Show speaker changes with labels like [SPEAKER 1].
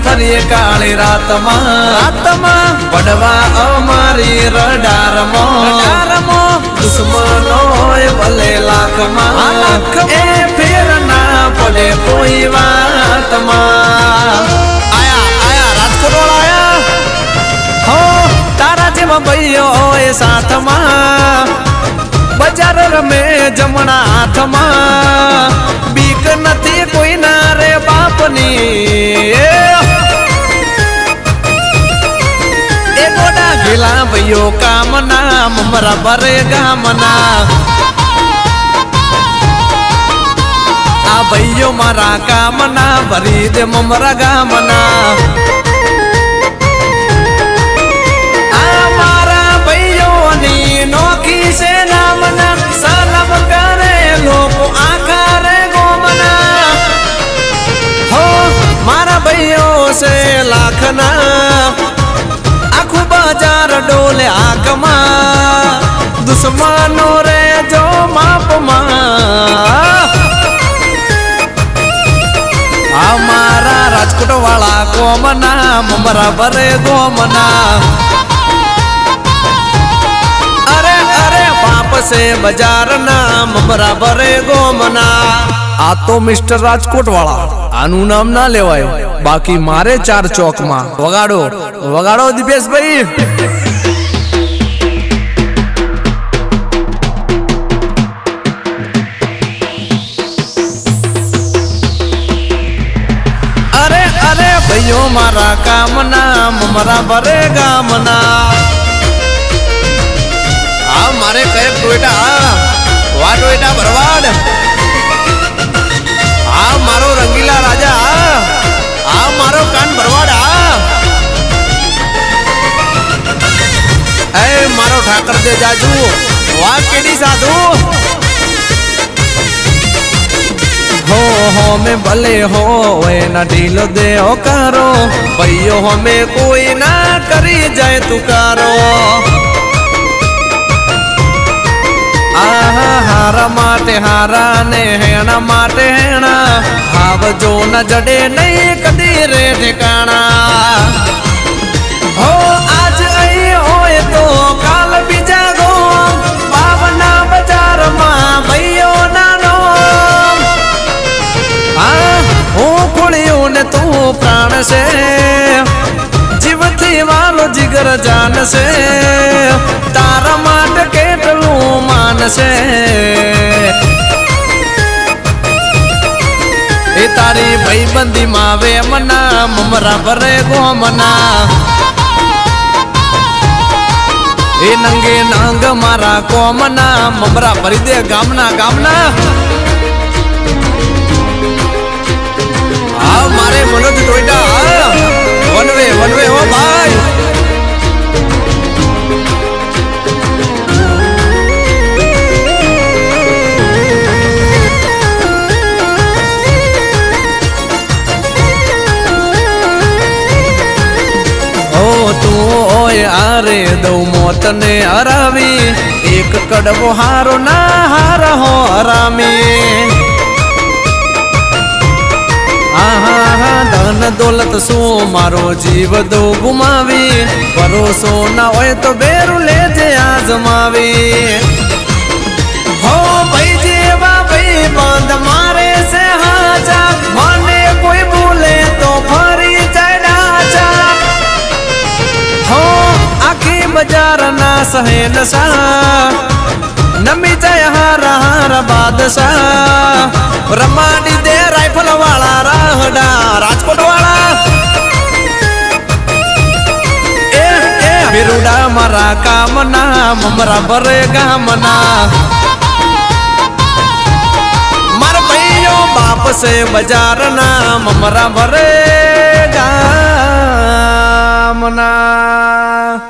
[SPEAKER 1] फरिए काली रात में पड़वा अमारी रडार मो दुश्मनो भले लाख ए फिर ना पड़े कोई बात आया आया राजकोट वाला आया हो तारा जेवा भैयो ए साथ बजार में जमना हाथ बीक नथी कोई ना रे बापनी ए गोडा गिला भैयो कामना ममरा बरे गामना आ भैयो मारा कामना भरी दे ममरा गामना आ मारा भैयो नी नोखी से नामना सलाम करे लोग आखा रे गोमना हो मारा भैयो से लाखना आखू बाजार डोले आकमा दुश्मनो रे जो माप हमारा राजकोट वाला गोमना ममरा बरे गोमना अरे अरे बाप से बाजार ना ममरा बरे गोमना आ तो मिस्टर राजकोट वाला आनु नाम ना लेवाय बाकी मारे 4 चौक में वगाड़ो वगाड़ो दिपेश भाई अरे अरे भैयो मारा कामना ममरा बरे गामना आ मारे कहे टोयटा वा टोयटा बरवाड आ मारो रंगीला राजा आ मारो कान बरवाड ए मारो ठाकर दे जाजू वा केडी साधु हो में भले हो वे ना ढीलो दे हो कारो भैयो हमें कोई ना करी जाए तुकारो आहा हारा माटे हारा ने हेना माटे हेना हाव जो न जड़े नहीं कदी रे ठिकाना हो आज आई होए तो काल भी जागो बावना बाजार मां भैयो नानो ने तू प्राण से जीव थी वालो जिगर जान से तारा माट के टलू मान से ए तारी भाई बंदी मावे मना ममरा बरे गोमना ए नंगे नांग मारा कोमना ममरा भरी दे गामना गामना मारे मनोज टोयटा वनवे हो भाई ओ तू ओए आरे दो मौत ने हरावी एक कड़वो हारो ना हार हो हरामी धन दौलत सो मारो जीव दो गुमावी भरोसो ना होए तो बेरू ले जे आजमावी हो भाई जेवा भाई बंद मारे से हाजा माने कोई भूले तो फरी जाए ढांचा हो आखी बाजार ना सहे नशा नमी जाए हारा हारा बादशाह रमाडी दे राइफल वाला राहडा राजकोट वाला ए ए बिरुडा मारा कामना ममरा बरे गामना मर भैयो बाप से बाजार ना ममरा बरे गामना।